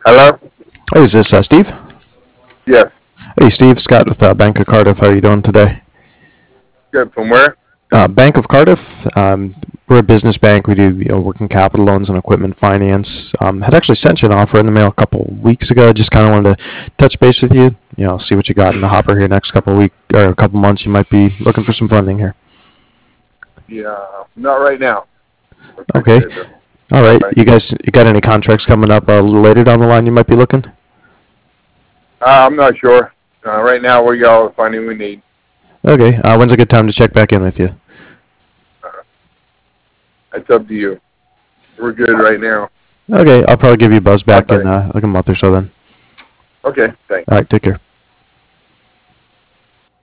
Hello? Hey, is this Steve? Yes. Hey, Steve. Scott with Bank of Cardiff. How are you doing today? Good. From where? Bank of Cardiff. We're a business bank. We do working capital loans and equipment finance. Had actually sent you an offer in the mail a couple weeks ago. Just kind of wanted to touch base with you. See what you got in the hopper here next couple week or a couple months. You might be looking for some funding here. Yeah, not right now. Okay. Appreciate it. All right. Bye. You got any contracts coming up a little later down the line? You might be looking. I'm not sure. Right now, we got all the funding we need. Okay. When's a good time to check back in with you? Uh, it's up to you. We're good right now. Okay. I'll probably give you a buzz Bye back in bye. like a month or so then. Okay, thanks. All right. Take care.